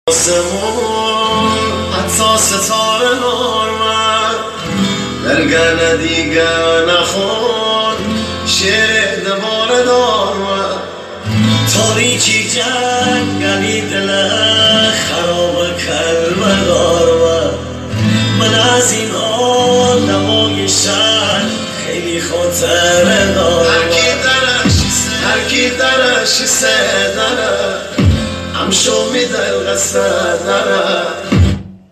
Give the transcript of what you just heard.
آسمون حتی ستاره نورمد درگرد دیگر نخون شعر دوباره دارمد تاریکی جنگلی دل خراب کرد دارمد من از این آدمای شهر خیلی خاطره دارمد هر کی درش سه داره همشو میده القصه داره